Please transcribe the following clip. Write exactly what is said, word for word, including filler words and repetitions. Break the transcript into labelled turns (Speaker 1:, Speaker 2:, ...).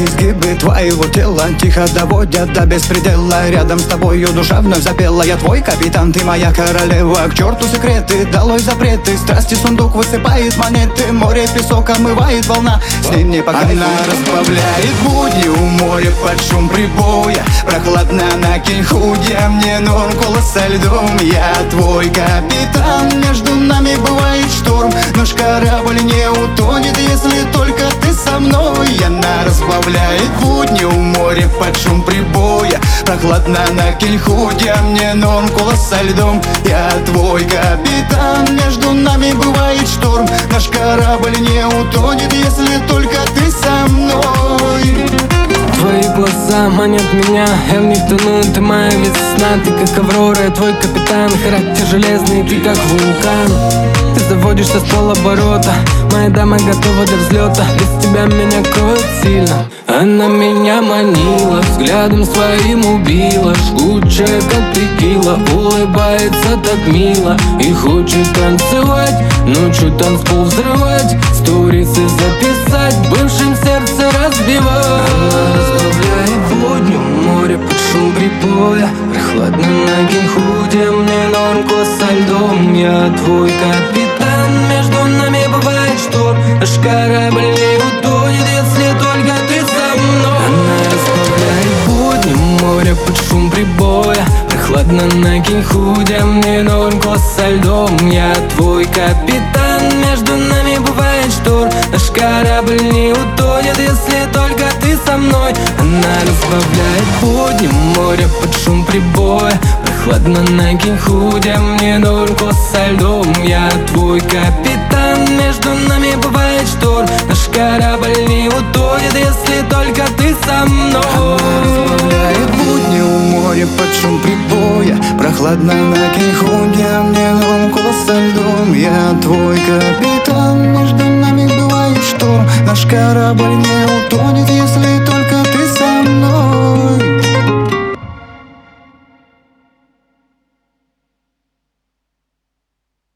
Speaker 1: Изгибы твоего тела тихо доводят до беспредела. Рядом с тобою душа вновь запела. Я твой капитан, ты моя королева. К черту секреты, долой запреты. Страсти сундук высыпает монеты. Море песок омывает волна, с ним не пока. Она разбавляет будни у моря под шум прибоя. Прохладно накинь худя, мне норм колос со льдом. Я твой капитан, между нами бывает шторм. Наш корабль не утонет, если только ты со мной. Она разбавляет будни у моря под шум прибоя. Прохладно накинь худя, мне норм колос со льдом. Я твой капитан, между нами бывает шторм. Наш корабль не утонет, если только ты со мной.
Speaker 2: Твои глаза манят меня, я в них тону, ты моя весна. Ты как Аврора, я твой капитан, характер железный, ты как вулкан. Ты заводишься с полоборота, моя дама готова для взлета. Без тебя меня кроет сильно. Она меня манила, взглядом своим убила. Жгучая, как текила, улыбается так мило. И хочет танцевать, ночью танцпол взрывать. Сторисы записать, бывшим сердце разбивать. Она разбавляет будню море под шум прибоя. Прохладно накинь худя, мне норм колос со льдом. Я твой капитан, между нами бывает шторм. Наш корабль не утонет, если только ты со мной. Она разбавляет будни море под шум прибоя. Прохладно накинь худя, мне норм колос со льдом. Я твой капитан, между нами бывает шторм. Наш корабль не утонет, если только ты со мной. Она разбавляет будни море под шум прибоя. Прохладно накинь худя, мне норм колос со льдом. Я твой капитан, между нами бывает шторм. Наш корабль не утонет, если только ты со мной.
Speaker 1: Разбавляет будни у моря под шум прибоя. Прохладно накинь худя, мне норм колос со льдом. Я твой капитан, между нами бывает шторм. Наш корабль не утонет, если только ты со мной.